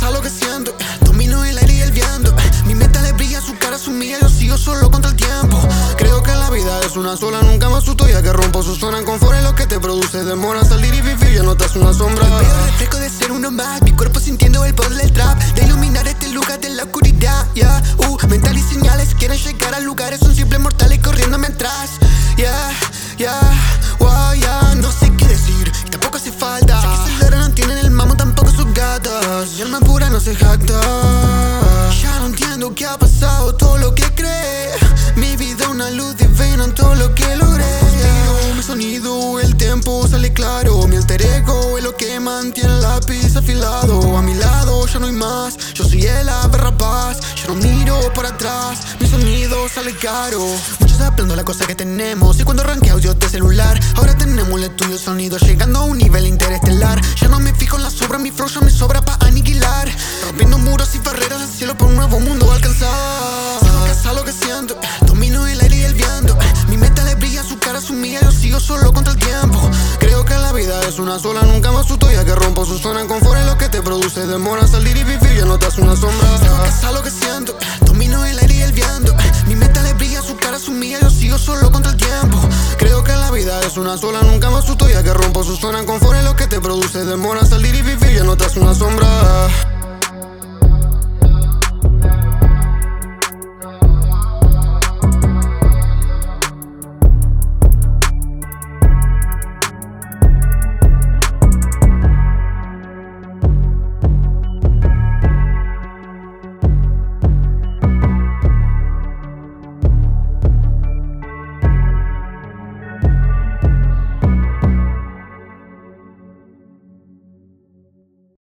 pasa lo que siento. Domino el aire y el viento. Mi meta le brilla, su cara es mía. Yo sigo solo contra el tiempo. Creo que la vida es una sola, nunca me asusto ya que rompo su zona en confort. Es lo que te produce, demora salir y vivir, ya notas una sombra. Veo el reflejo de ser uno más, mi cuerpo sintiendo el poder del trap, de iluminar este lugar de la oscuridad, yeah. Mental y señales quieren llegar al lugar, son simples mortales corriéndome atrás, wow, yeah. No sé qué decir, y tampoco hace falta. Sé que Celdera no tienen el mamo, tampoco sus gatas. Mi alma pura no se jacta. Ya no entiendo qué ha pasado, todo lo que cree. Mi vida una luz divina en todo lo que logré. Mi sonido, el tempo sale claro. Mi alter ego es lo que mantiene el lápiz afilado. A mi lado ya no hay más, yo soy el ave rapaz. Ya no miro para atrás, mi sonido sale caro. Muchos hablando la cosa que tenemos, y cuando arranqué audio de celular, ahora tenemos el estudio sonido llegando a un nivel interestelar. Ya no me fijo en la sobra, mi flow ya me sobra pa' aniquilar, rompiendo muros y barreras al cielo por un nuevo mundo a alcanzar. Sé lo que siento, domino el aire y el viento. Mi meta le brilla, su cara es mía. Yo sigo solo contra el tiempo. Creo que la vida es una sola, nunca me asusto ya que rompo su zona en confort. Es lo que te produce, demora salir y vivir, ya notas una sombra. Sé lo que siento, domino el aire y el viento. Mi meta le brilla, su cara es mía. Yo sigo solo contra el tiempo. Creo que la vida es una sola, nunca me asusto ya que rompo su zona en confort. Es lo que te produce, demora salir y vivir, ya notas una sombra.